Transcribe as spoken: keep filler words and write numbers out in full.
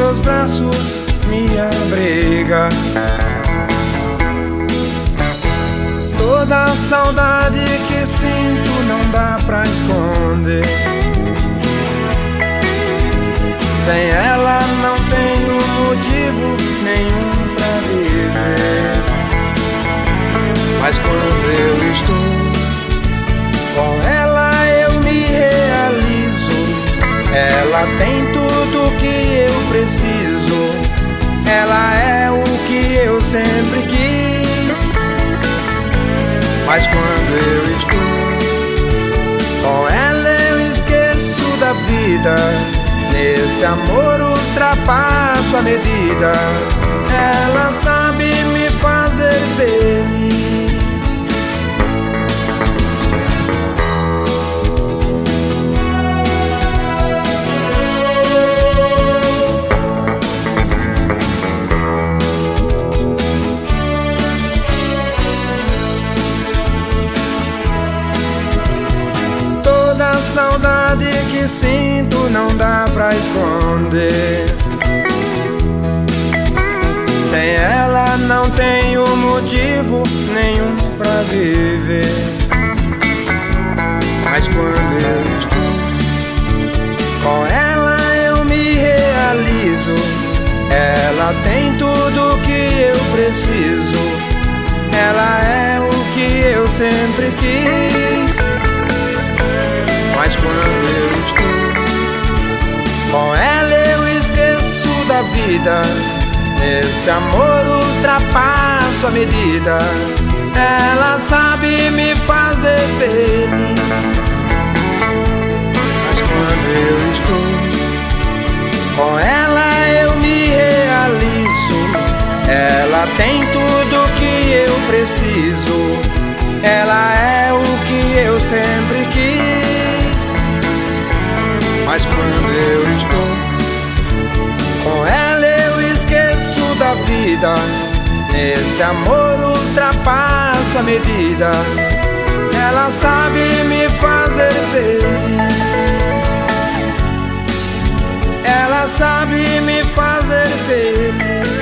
seus braços me abriga. Toda a saudade que sinto não dá pra esconder. Sem ela não tenho motivo nenhum pra viver. Mas quando eu estou com ela eu me realizo. Ela tem tudo que eu preciso. Ela é o que eu sempre quis. Mas quando eu estou com ela eu esqueço da vida. Nesse amor ultrapasso a medida. Ela sabe me fazer feliz. Toda a saudade que sinto não dá pra esconder. Sem ela não tenho motivo nenhum pra viver. Mas quando eu estou com ela eu me realizo. Ela tem tudo que eu preciso. Ela é o que eu sempre quis. Mas quando eu estou com ela eu esqueço da vida. Nesse amor ultrapasso a medida. Ela sabe me fazer feliz. Mas quando eu estou com ela eu me realizo. Ela tem tudo que eu preciso. Ela é o que eu sempre quis. Mas quando eu estou com ela eu esqueço da vida. Nesse amor ultrapasso a medida. Ela sabe me fazer feliz. Ela sabe me fazer feliz.